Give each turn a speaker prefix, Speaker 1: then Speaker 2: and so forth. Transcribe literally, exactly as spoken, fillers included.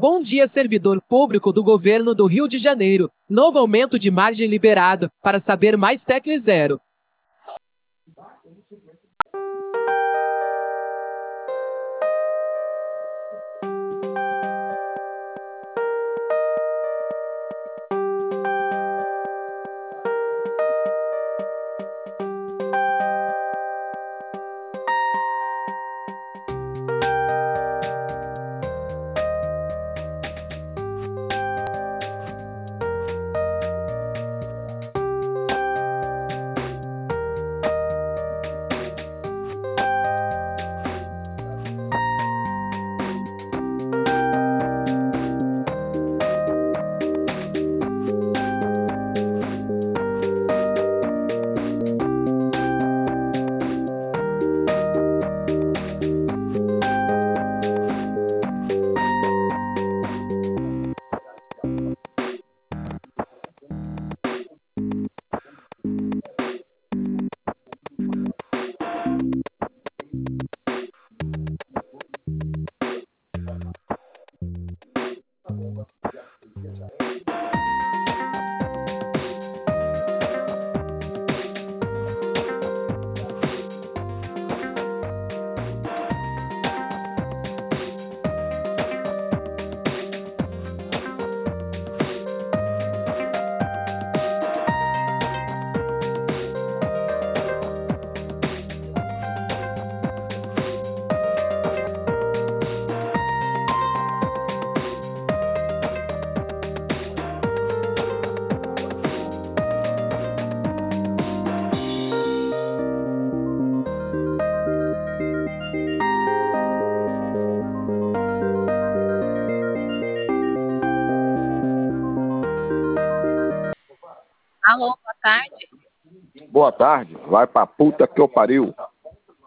Speaker 1: Bom dia, servidor público do governo do Rio de Janeiro. Novo aumento de margem liberado. Para saber mais, tecle zero.
Speaker 2: Alô, boa tarde.
Speaker 3: Boa tarde, vai pra puta que eu pariu.